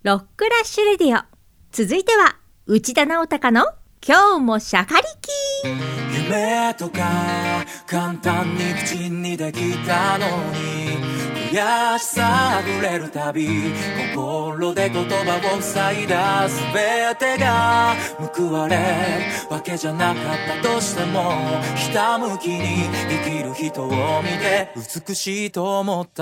ロックラッシュレディオ。続いては内田直隆の今日もシャカリキ。 夢とか簡単に口にできたのに、悔しさあふれるたび心で言葉を塞いだ。全てが報われるわけじゃなかったとしても、ひたむきに生きる人を見て美しいと思った。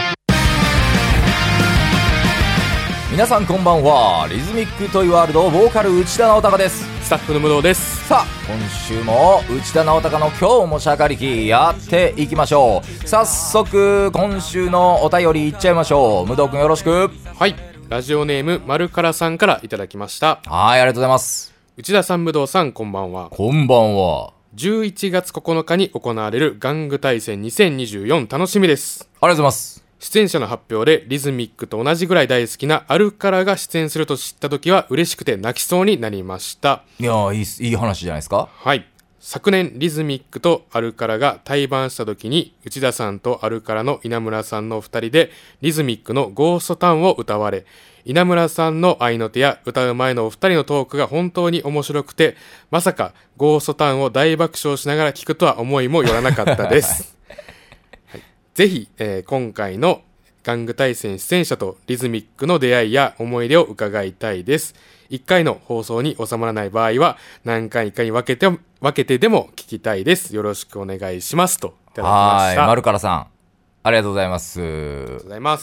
皆さんこんばんは。リズミックトイワールドボーカル内田直隆です。 スタッフの武藤です。 さあ今週も内田直隆の今日もシャカリキやっていきましょう。早速今週のお便りいっちゃいましょう。武藤くんよろしく。 はい、ラジオネーム丸からさんからいただきました。 はい、ありがとうございます。 内田さん、武藤さん、こんばんは。 こんばんは。 11月9日に行われる玩具大戦2024楽しみです。 ありがとうございます。 出演者の発表でリズミックと同じぐらい大好きなアルカラが出演すると知った時は嬉しくて泣きそうになりました。 いやー、いい話じゃないですか。 はい、昨年リズミックとアルカラが対バンした時に内田さんとアルカラの稲村さんの2人でリズミックのゴーストタウンを歌われ、稲村さんの合いの手や歌う前のお二人のトークが本当に面白くて、まさかゴーストタウンを大爆笑しながら聞くとは思いもよらなかったですはい、ぜひ、今回の玩具大戦出演者とリズミックの出会いや思い出を伺いたいです。1回の放送に収まらない場合は何回かに分けてでも聞きたいです。よろしくお願いしますといただきました。 はい、丸からさんありがとうございます。 ありがとうございます。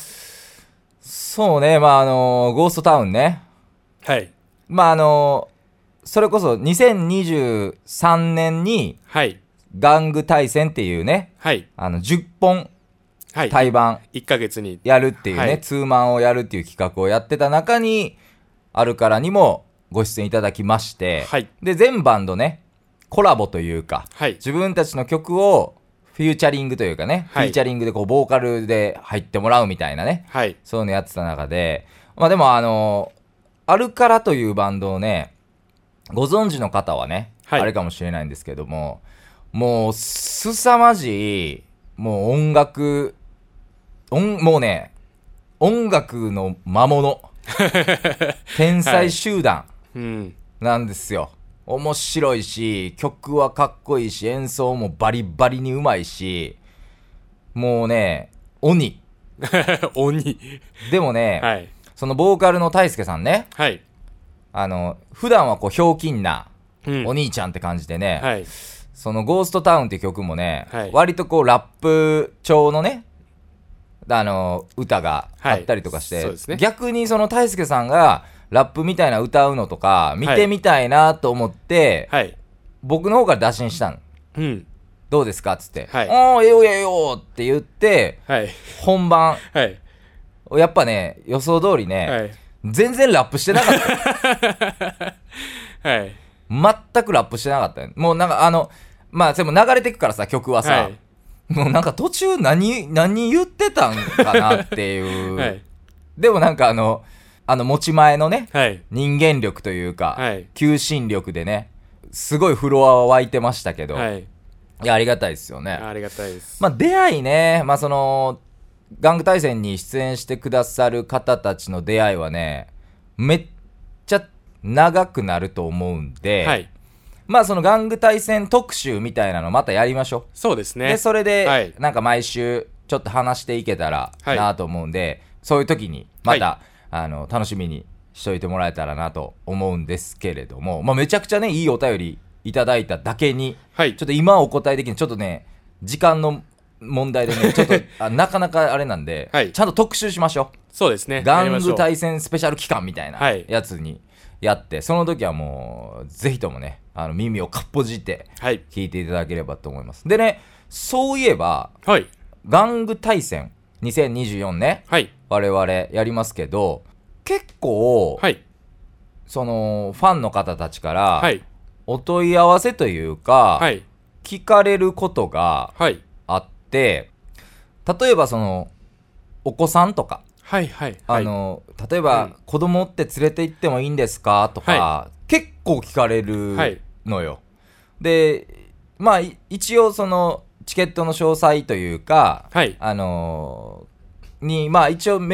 そうね、ゴーストタウンね。 はい、 それこそ2023年にはい玩具大戦っていうね、 はい、 10本はい、 対バン 1ヶ月にやるっていうね、 はい、 ツーマンをやるっていう企画をやってた中にあるからにもご出演いただきまして、 はい、 で全バンドねコラボというか、 はい、 自分たちの曲をフューチャリングというかね、 はい、 フィーチャリングでこうボーカルで入ってもらうみたいなね、 はい、 そういうのやってた中で、でもアルカラというバンドをねご存知の方はね、はい、あれかもしれないんですけども、もう凄まじいもうもうね音楽の魔物天才集団なんですよ、面白いし曲はかっこいいし演奏もバリバリにうまいし、もうね鬼鬼でもね、 はい、 そのボーカルの大輔さんね、 はい、 普段はこうひょうきんなお兄ちゃんって感じでね、 はい、 そのゴーストタウンっていう曲もね、 はい、 割とこうラップ調のね歌があったりとかして、はい、そうですね、逆にその大輔さんがラップみたいな歌うのとか見てみたいなと思って、はい、僕の方から打診したの、うん、どうですかっつって、はい、ええよええよって言って、はい、本番、はい、やっぱね予想通りね、はい、全然ラップしてなかったはい、全くラップしてなかったよ。もうなんかでも流れてくからさ曲はさ、はい、もうなんか途中何言ってたんかなっていう、はい、でもなんか持ち前のね、はい、人間力というか、はい、求心力でねすごいフロアは湧いてましたけど、はい、いやありがたいですよね。 ありがたいです。 出会いね、その玩具大戦に出演してくださる方たちの出会いはねめっちゃ長くなると思うんで、はい、その玩具大戦特集みたいなのまたやりましょう。 そうですね。 でそれで、はい、なんか毎週ちょっと話していけたらなと思うんで、はい、そういう時にまた、はい、楽しみにしといてもらえたらなと思うんですけれども、めちゃくちゃねいいお便りいただいただけに、はい、ちょっと今お答えできない、ちょっとね時間の問題でねちょっとなかなかあれなんで、はい、ちゃんと特集しましょう。 そうですね。 玩具大戦スペシャル期間みたいなやつにやって、はい、その時はもうぜひともね耳をかっぽじって聞いていただければと思います、はい、でねそういえば、はい、玩具大戦2024ね、はい、我々やりますけど結構、はい、そのファンの方たちから、はい、お問い合わせというか、はい、聞かれることがあって、はい、例えばそのお子さんとか、はいはいはい、例えば、はい、子供って連れて行ってもいいんですかとか、はい、結構聞かれるのよ、はい、で一応そのチケットの詳細というか、はい、に一応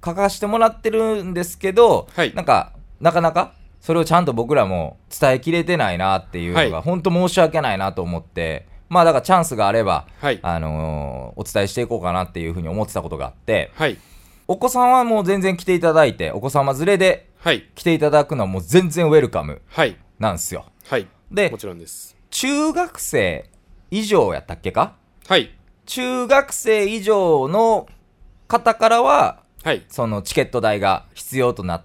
書かせてもらってるんですけど、はい、なかなかそれをちゃんと僕らも伝えきれてないなっていうのが、本当申し訳ないなと思って、まあだからチャンスがあれば、はい、お伝えしていこうかなっていうふうに思ってたことがあって、はい、お子さんはもう全然来ていただいて、お子様連れで来ていただくのはもう全然ウェルカムなんですよ。 はい、で、もちろんです。 中学生以上やったっけか？ はい。 中学生以上の方からは、はい、そのチケット代が必要となって、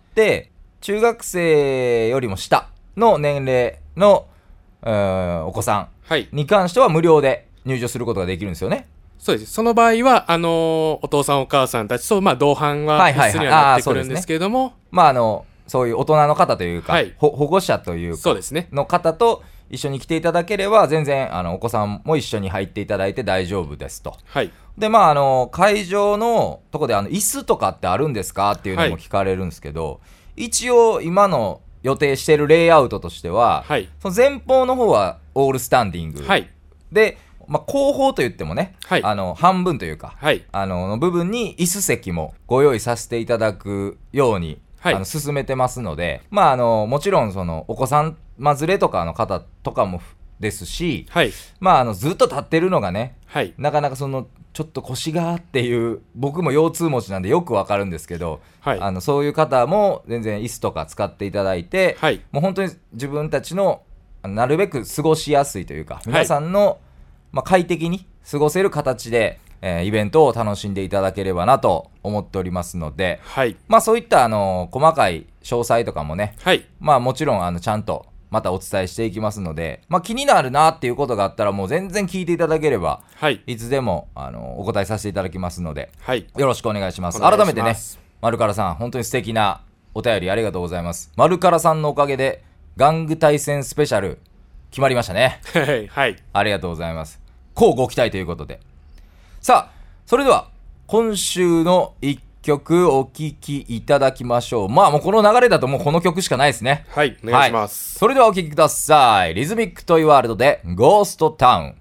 中学生よりも下の年齢の、お子さんに関しては無料で入場することができるんですよね。 そうです。その場合はお父さんお母さんたちと、まあ、同伴は必須にはなってくるんですけれども、 まあそういう大人の方というか、はい、保護者というかそうですねの方と一緒に来ていただければ全然お子さんも一緒に入っていただいて大丈夫ですと。 はい。 でまあ会場のとこで椅子とかってあるんですかっていうのも聞かれるんですけど、はい、一応今の予定しているレイアウトとしては、はい、その前方の方はオールスタンディング、はい、で、まあ、後方といってもね、はい、半分というか、はい、の部分に椅子席もご用意させていただくように、はい、進めてますので、まあ、もちろんそのお子さん連れとかの方とかもですし、はい、まあ、ずっと立ってるのがね、はい、なかなかそのちょっと腰がっていう僕も腰痛持ちなんでよくわかるんですけど、はい、そういう方も全然椅子とか使っていただいて、はい、もう本当に自分たちのなるべく過ごしやすいというか、皆さんの、まあ、快適に過ごせる形で、イベントを楽しんでいただければなと思っておりますので、はい、まあ、そういった細かい詳細とかもね、はい、まあ、もちろんちゃんとまたお伝えしていきますので、まあ、気になるなっていうことがあったらもう全然聞いていただければ、はい、いつでもお答えさせていただきますので、はい、よろしくお願いします。改めてね、マルカラさん本当に素敵なお便りありがとうございます。マルカラさんのおかげで玩具対戦スペシャル決まりましたね。はい、ありがとうございます。乞うご期待ということで、さあそれでは今週の1曲お聴きいただきましょう。まあもうこの流れだともうこの曲しかないですね。 はい、お願いします。 はい、それではお聴きください。リズミックトイワールドでゴーストタウン。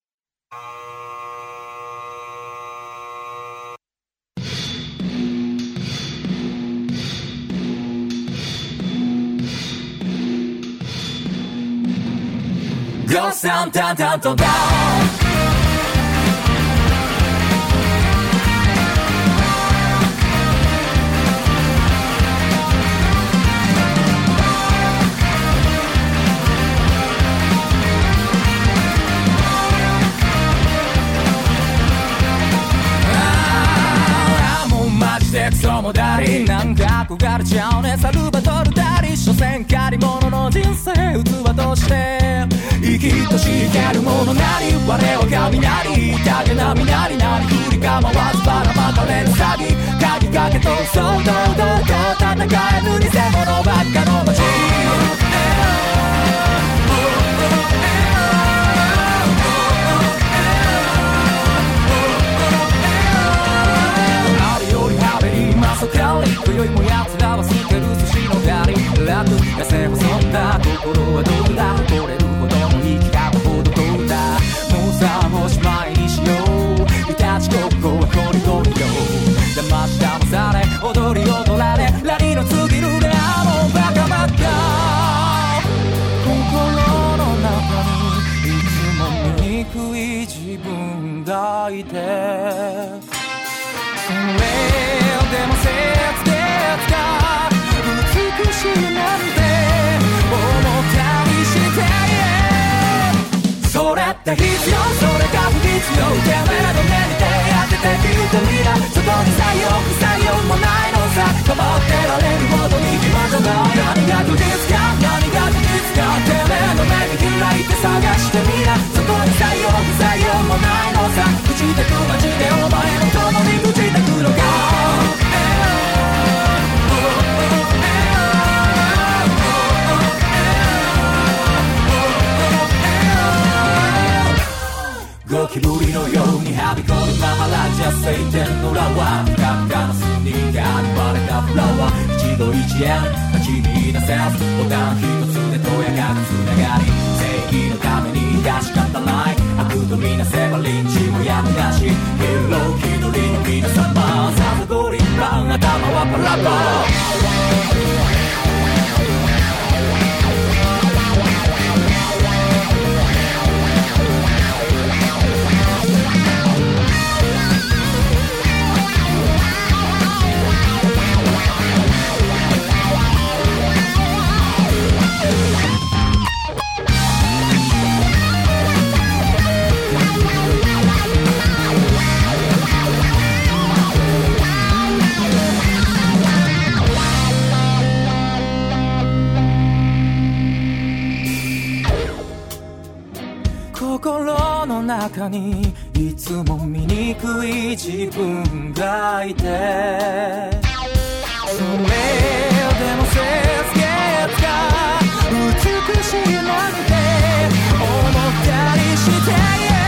ゴーストタウンタウンタウンタウンタウン。クソもダリなんか憧れちゃうね。サルバトルダリ所詮借り物の人生器として生きとし生けるものなり我は雷影波なりなり振りかまわずばらまかれる詐欺鍵かけとそう堂々と戦えぬ偽物ばっかの街。今宵も奴らは捨てる寿司のガリ楽がせばそんな心はどうだ誇れるほどの生き方ほどどうだもうさおしまいにしよういたちここはコリコリよ騙し騙され踊り踊られラリの過ぎるであのバカばっか心の中にいつも醜い自分がいてそれでも切美しいなんて思ったりしてそれって必要それが不必要てめえの目に手当てて聞いてみなそこに採用不採用もないのさ止まってられるほどに暇じゃない何が事実か何が事実かてめえの目に開いて探してみなそこに採用不採用もないのさ朽ちてく街でお前の共に朽ちてくのかゴキブリのようにはびこるマハラジャ晴天の裏はふかふかのスニーカーに割れたフラワー一度一円勝ちに出せずボタン一つでとやかくつながり正義のために出し方ない悪とみなせばリンチもやむなしヒーロー気取りの皆様サブゴリラ頭はパラパ心の中にいつも醜い自分がいて、それでも清潔が美しいなんて思ったりして、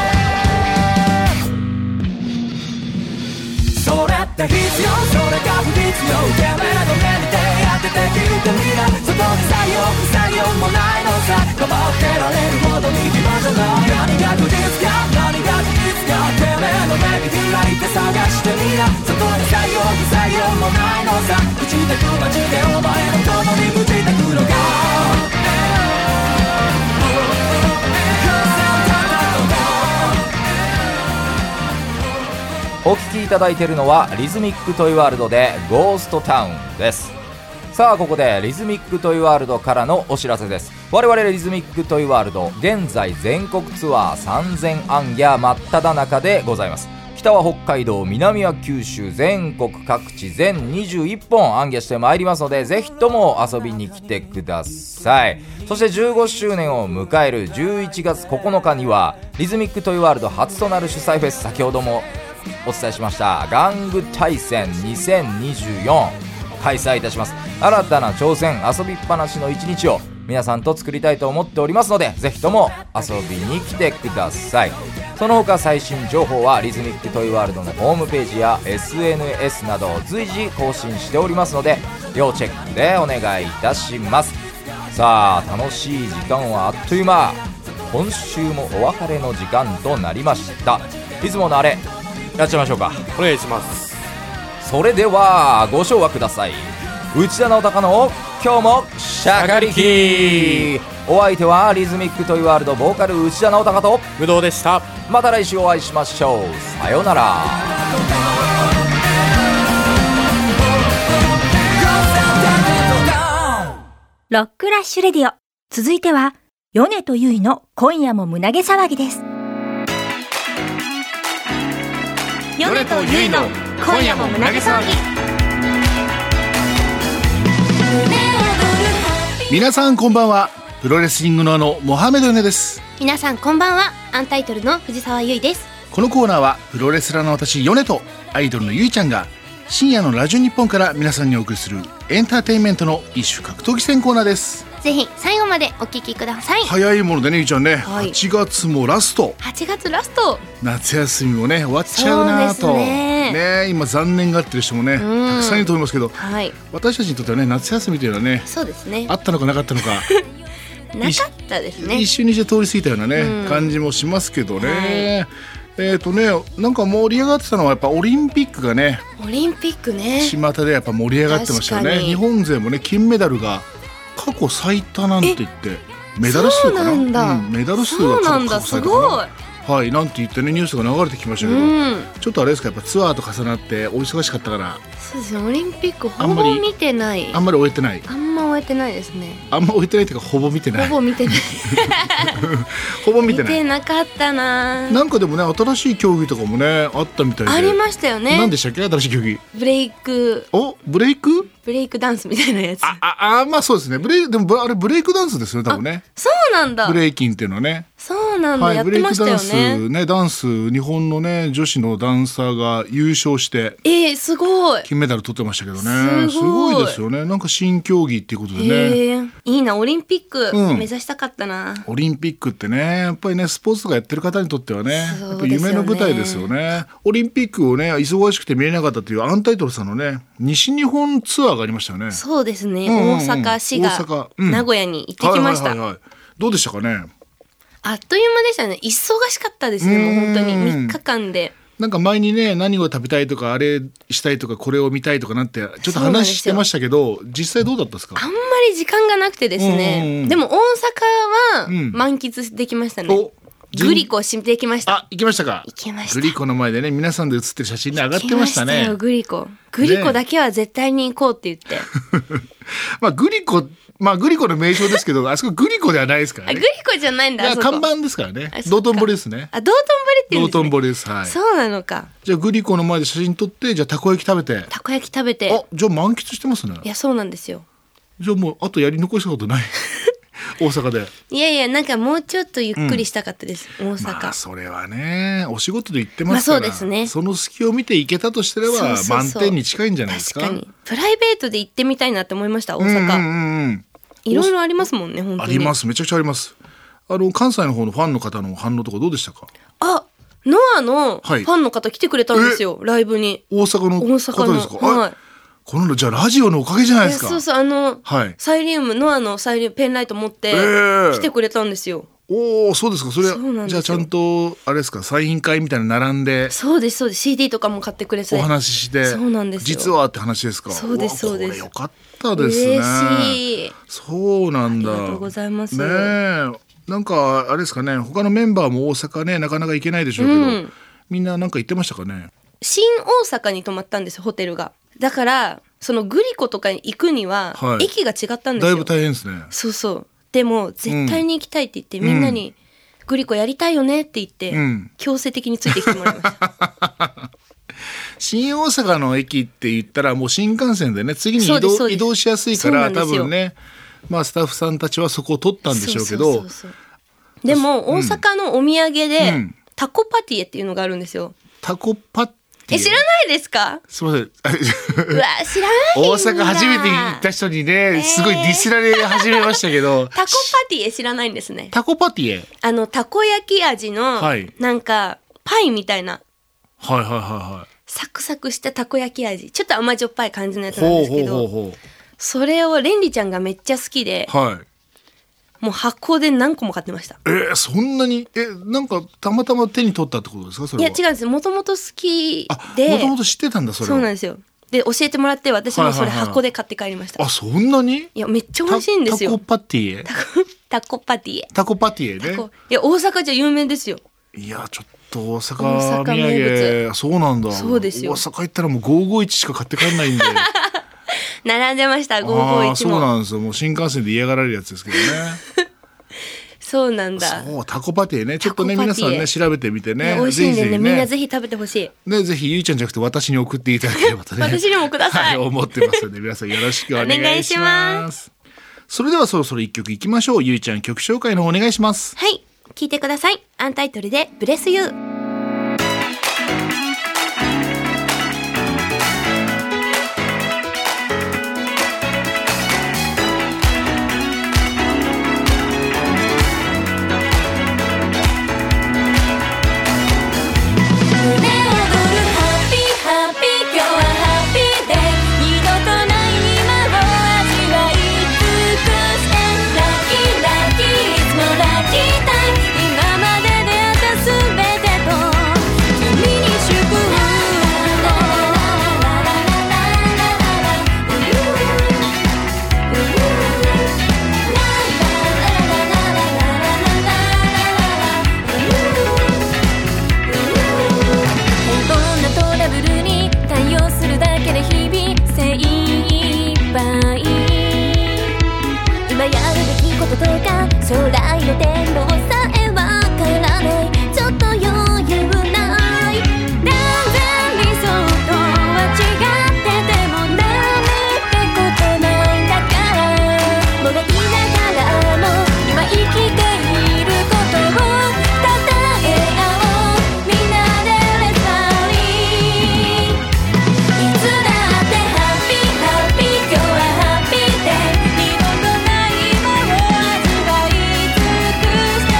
それって必要、それが不必要、てめえの目に手当てて聞いてみな、そこに採用不採用もないのさ、構ってられるほどに暇じゃない、何が不実か何が事実か、てめえの目に開いて探してみな、そこに採用不採用もないのさ、朽ちてく街でお前の共に朽ちてくのか、 お聴きいただいているのはリズミックトイワールドでゴーストタウンです。さあここでリズミックトイワールドからのお知らせです。我々リズミックトイワールド現在全国ツアー3000アンギャ真っ只中でございます。北は北海道、南は九州、全国各地全21本アンギャしてまいりますので、ぜひとも遊びに来てください。そして15周年を迎える11月9日にはリズミックトイワールド初となる主催フェス、先ほどもお伝えしました玩具大戦2024開催いたします。新たな挑戦、遊びっぱなしの一日を皆さんと作りたいと思っておりますので、ぜひとも遊びに来てください。その他最新情報はリズミックトイワールドのホームページや SNS などを随時更新しておりますので、要チェックでお願いいたします。さあ楽しい時間はあっという間、今週もお別れの時間となりました。いつものあれやっちゃいましょうか。 お願いします。 それではご唱和ください。内田直隆の今日もシャカリキ。お相手はリズミックトイワールドボーカル内田直隆と武藤でした。 また来週お会いしましょう。さようなら。 ロックラッシュレディオ、続いては米とゆいの今夜も胸毛騒ぎです。米とゆいの今夜も胸毛騒ぎ。 皆さんこんばんは。プロレスリングのモハメドヨネです。 皆さんこんばんは。アンタイトルの藤沢優衣です。 このコーナーはプロレスラーの私ヨネとアイドルのゆいちゃんが深夜のラジオ日本から皆さんにお送りするエンターテインメントの一種格闘技戦コーナーです。 ぜひ最後までお聞きください。 早いものでね、ゆいちゃんね、 はい、 8月もラスト。 8月ラスト、 夏休みもね終わっちゃうなと ね、今残念がってる人もね、たくさんいると思いますけど、 はい、 私たちにとってはね夏休みというのはね、 そうですね、 あったのかなかったのかなかったですね。 一瞬にして通り過ぎたようなね、感じもしますけどね、なんか盛り上がってたのはやっぱオリンピックがね、 オリンピックね、 巷でやっぱ盛り上がってましたよね。日本勢もね金メダルが過去最多なんて言って、メダル数かな、メダル数が過去最多かな、はい、なんて言ってねニュースが流れてきましたけど、ちょっとあれですか、やっぱツアーと重なってお忙しかったから。 そうですね、オリンピックほぼ見てない。 あんまり終えてない。 あんま終えてないですね。 あんま終えてないっていうかほぼ見てない。 ほぼ見てないほぼ見てない。 見てなかったな。 なんかでもね新しい競技とかもねあったみたいで。 ありましたよね。 何でしたっけ、新しい競技。 ブレイク。 お、ブレイクダンスみたいなやつ。 まあそうですね。でもあれブレイクダンスですよね多分ね。 そうなんだ。 ブレイキンっていうのはね。 そうなんだ、やってましたよね。 ブレイクダンスね、ダンス日本のね女子のダンサーが優勝して、 すごい。 金メダル取ってましたけどね。すごいですよね。なんか新競技っていうことでね。 いいな、オリンピック目指したかったな。 オリンピックってねやっぱりねスポーツとかやってる方にとってはねやっぱ夢の舞台ですよね。オリンピックをね忙しくて見れなかったというアンタイトルさんのね西日本ツアーがありましたよね。 そうですね、大阪、滋賀、名古屋に行ってきました。 どうでしたかね。 あっという間でしたね。忙しかったですね、もう本当に3日間でなんか前にね、何を食べたいとかあれしたいとかこれを見たいとかなんてちょっと話してましたけど、実際どうだったですか？ あんまり時間がなくてですね、でも大阪は満喫できましたね、グリコしてきました。 あ、行きましたか？ 行きました。 グリコの前でね、皆さんで写ってる写真で上がってましたね。 行きましたよ、グリコだけは絶対に行こうって言って。 まあグリコの名称ですけど、あそこグリコではないですからね。 グリコじゃないんだ。 看板ですからね。道頓堀ですね。 あ、道頓堀って言うんですね。 道頓堀です。はい。 そうなのか。 じゃあグリコの前で写真撮って、じゃあたこ焼き食べて。 たこ焼き食べて。 あ、じゃあ満喫してますね。 いや、そうなんですよ。 じゃあもうあとやり残したことない。大阪で。 いやいや、なんかもうちょっとゆっくりしたかったです、大阪。 まあそれはね、お仕事で行ってますから、 そうですね、 その隙を見て行けたとしてれば満点に近いんじゃないですか。 確かにプライベートで行ってみたいなって思いました、大阪。いろいろありますもんね、本当に。 あります、めちゃくちゃあります。関西の方のファンの方の反応とかどうでしたか？ あ、ノアのファンの方来てくれたんですよ、ライブに。 大阪の方ですか？ はい。 このじゃあラジオのおかげじゃないですか。 そうそう、サイリウム、ノアのサイリウムペンライト持って来てくれたんですよ。 おお、そうですか。それじゃあちゃんとあれですか、サイン会みたいな並んで。 そうですそうです。 CD とかも買ってくれてお話しして。 そうなんですよ。 実はって話ですか？ そうですそうです。 これよかったですね。 嬉しい。 そうなんだ。 ありがとうございます。 ねえ、なんかあれですかね、他のメンバーも大阪ね、なかなか行けないでしょうけど、みんななんか行ってましたかね？ 新大阪に泊まったんですよ、ホテルが。だからそのグリコとかに行くには駅が違ったんですよ。 だいぶ大変ですね。 そうそう。でも絶対に行きたいって言って、みんなにグリコやりたいよねって言って、強制的についてきてもらいました。 新大阪の駅って言ったらもう新幹線でね、次に移動しやすいから多分ね、まあスタッフさんたちはそこを取ったんでしょうけど、 でも大阪のお土産で、タコパティエっていうのがあるんですよ。 タコパティエ、 知らないですか？ すみません。 うわ、知らない大阪初めて行った人にね、すごいディスられ始めましたけど、 タコパティエ知らないんですね。 タコパティエ、 たこ焼き味の、なんかパイみたいな、サクサクしたたこ焼き味、ちょっと甘じょっぱい感じのやつなんですけど、それをレンリちゃんがめっちゃ好きで、もう箱で何個も買ってました。 そんなに？なんかたまたま手に取ったってことですか？それは。 いや違うんです。もともと好きで。 もともと知ってたんだ、それは。 そうなんですよ。で教えてもらって、私もそれ箱で買って帰りました。 あ、そんなに？ いや、めっちゃ美味しいんですよ。 タコパティエ。 タコパティエ。 タコパティエね。 いや、大阪じゃ有名ですよ。 いや、ちょっと大阪土産。そうなんだ。 そうですよ。 大阪行ったらもう551しか買って帰んないんで。 並んでました、551も。 そうなんですよ。もう新幹線で嫌がられるやつですけどね。 そうなんだ。 そう、タコパティエね。ちょっとね、皆さんね、調べてみてね。 美味しいんでね、みんなぜひ食べてほしい。 ね、ぜひゆいちゃんじゃなくて私に送っていただければとね。 私にもください。 思ってますので、皆さんよろしくお願いします。それではそろそろ一曲いきましょう。ゆいちゃん、曲紹介の方お願いします。 はい、聞いてください。アンタイトルでブレスユー。将来の展望さえわからない、ちょっと余裕ない、断然理想とは違っててもダメってことないんだから、もがきながらも今生きていることをたたえ合おう、みんなでレッツパーリー、いつだってハッピーハッピー、今日はハッピーで二度とないもの味わい尽くして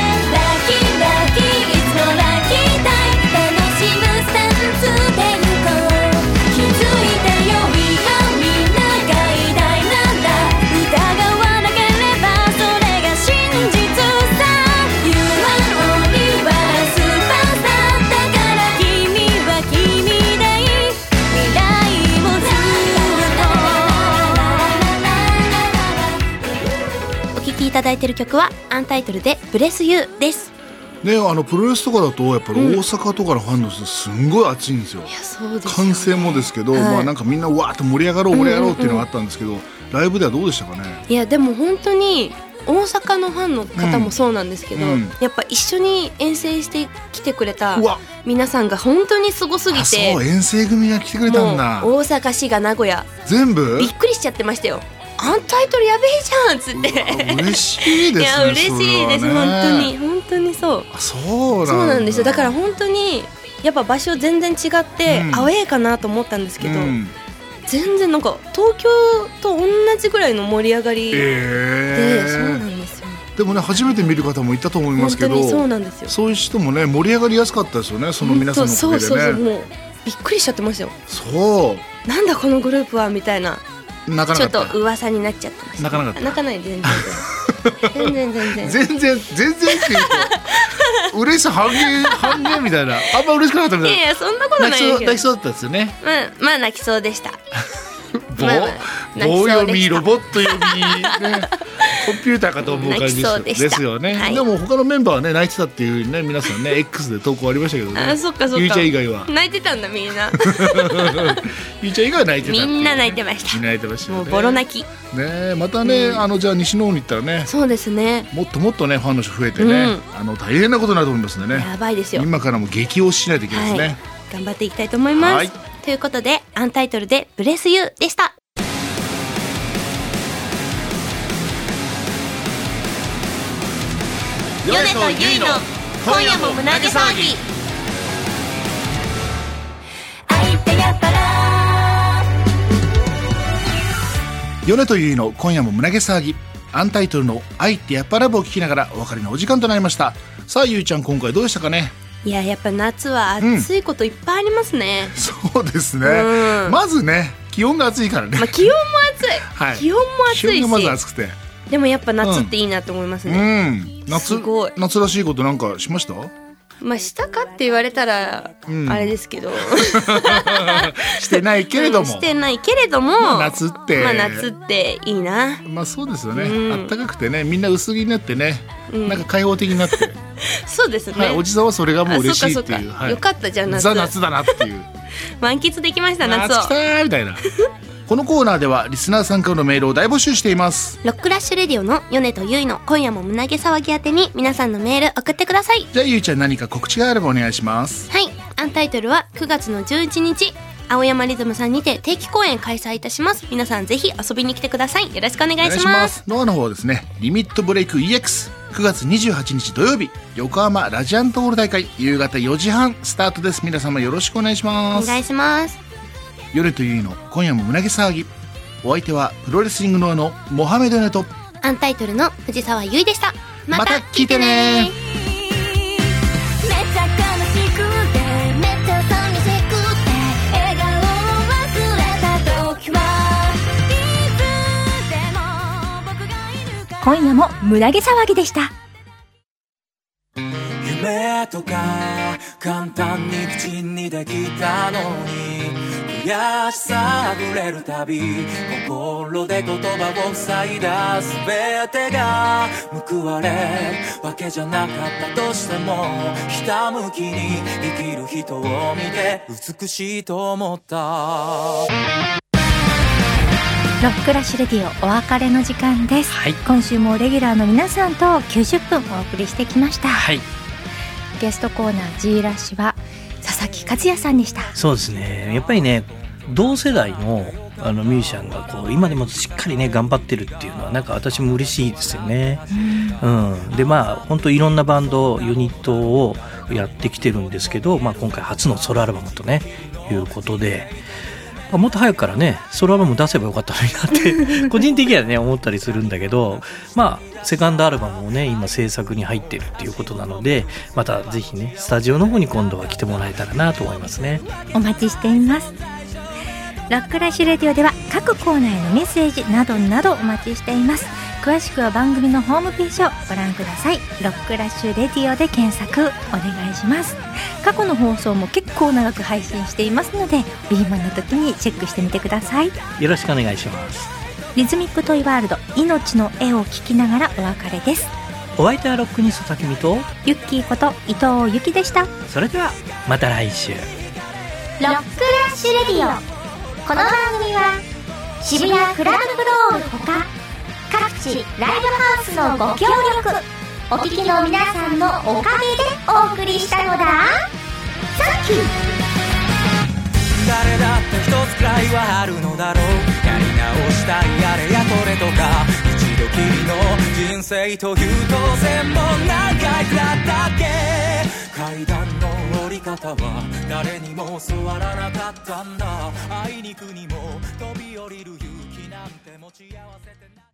いただいている曲はアンタイトルでブレスユーです。 ね、プロレスとかだとやっぱり大阪とかのファンの人すんごい熱いんですよ。 いやそうですよね、 歓声もですけど、まあなんかみんなわーっと盛り上がろうっていうのがあったんですけど、ライブではどうでしたかね。 いやでも本当に大阪のファンの方もそうなんですけど、やっぱ一緒に遠征してきてくれた皆さんが本当にすごすぎて、 そう遠征組が来てくれたんだ。 大阪、滋賀、名古屋全部びっくりしちゃってましたよ。アンタイトルやべえじゃんっつって嬉しいですね。 いや嬉しいです、本当にそう。 そうなんですよ。だから本当にやっぱ場所全然違ってアウェーかなと思ったんですけど、全然なんか東京と同じぐらいの盛り上がりで、そうなんですよ。 でもね初めて見る方もいたと思いますけど、 そうなんですよ。 そういう人もね盛り上がりやすかったですよね、その皆さんのおかげでね。 そうもうびっくりしちゃってましたよ。 そうなんだこのグループはみたいな。 泣かなかった。 ちょっと噂になっちゃってました。 泣かなかった。 泣かない、全然っていうと嬉しさ半減みたいな、あんま嬉しくなかったみたいな。 いやそんなことないけど泣きそうだったんですよね。 まあ泣きそうでした。 棒読みロボット読みねコンピューターかと思う感じですよね、はい、でも他のメンバーはね泣いてたっていうね、皆さんね X で投稿ありましたけどね。 あ、そっかゆいちゃん以外は泣いてたんだみんなゆいちゃん以外は泣いてた。 みんな泣いてました。 泣いてましたよね。 もうボロ泣きね。またね、じゃあ西の方に行ったらね、 そうですね、 もっとねファンの人増えてね、大変なことになると思いますんでね。 やばいですよ。 今からも激推ししないといけないですね、はい、 頑張っていきたいと思います、はい、ということでアンタイトルでブレスユーでした。米とゆいの今夜も胸毛騒ぎ。愛ってやっぱら米とゆいの今夜も胸毛騒ぎ、アンタイトルの愛ってやっぱラブを聞きながらお別れのお時間となりました。さあゆいちゃん、今回どうでしたかね。 いや、やっぱ夏は暑いこといっぱいありますね、 そうですね、まずね気温が暑いからね、 気温も暑い、はい、気温も暑いし、 気温がまず暑くて、 でもやっぱ夏っていいなと思いますね、 夏らしいことなんかしました？ まあしたかって言われたらあれですけど、 してないけれども、夏っていいな。 まあそうですよね、あったかくてね、みんな薄着になってね、なんか開放的になってそうですね、 はい、おじさんはそれがもう嬉しいっていう、 よかったじゃん夏。 ザ夏だなっていう満喫できました夏を。 夏来たーみたいなこのコーナーではリスナーさんからのメールを大募集しています。 ロックラッシュレディオの米とゆいの今夜も胸毛騒ぎ宛てに皆さんのメール送ってください。 じゃあゆいちゃん、何か告知があればお願いします。 はい、アンタイトルは9月の11日青山リズムさんにて定期公演開催いたします。皆さんぜひ遊びに来てください。よろしくお願いします。 ノアの方はですね、リミットブレイク EX 9月28日土曜日横浜ラジアントホール大会夕方4時半スタートです。皆様よろしくお願いします。 お願いします。 米とゆいの今夜も胸毛騒ぎ、お相手はプロレスリングノアのモハメドネとアンタイトルの藤沢優衣でした。 また聞いてね。 めっちゃ悲しくてめっちゃ寂しくて笑顔を忘れた時はいつでも僕がいるから。 今夜も胸毛騒ぎでした。 夢とか簡単に口にできたのに悔しさあふれるたび心で言葉を塞いだ全てが報われるわけじゃなかったとしてもひたむきに生きる人を見て美しいと思った。 ロックラッシュレディオお別れの時間です、はい、今週もレギュラーの皆さんと90分お送りしてきました、はい、ゲストコーナー G ラッシュは佐々木和也さんでした。 そうですね、やっぱりね同世代のミュージシャンがこう今でもしっかりね頑張ってるっていうのはなんか私も嬉しいですよね、でまあ本当いろんなバンドユニットをやってきてるんですけど、まあ、今回初のソロアルバムとねいうことで、もっと早くからねソロアルバム出せばよかったのになって個人的にはね思ったりするんだけど、まあセカンドアルバムもね今制作に入ってるっていうことなので、またぜひねスタジオの方に今度は来てもらえたらなと思いますね。 お待ちしています。ロックラッシュレディオでは各コーナーへのメッセージなどなどお待ちしています。詳しくは番組のホームページをご覧ください。ロックラッシュレディオで検索お願いします。過去の放送も結構長く配信していますので、ビーマンの時にチェックしてみてください。 よろしくお願いします。 リズミックトイワールド命の絵を聞きながらお別れです。 お相手はロックニストたきみとユッキーこと伊藤由紀でした。 それではまた来週。 ロックラッシュレディオ。この番組は渋谷クラブフロールほか各地ライブハウスのご協力お聞きの皆さんのおかげでお送りしたのだ。サンキュー。 誰だって一つくらいはあるのだろう。やり直したいあれやこれとか一度きりの人生という当然も何回だったっけ。階段の降り方は誰にも教わらなかったんだ。あいにくにも飛び降りる勇気なんて持ち合わせてない。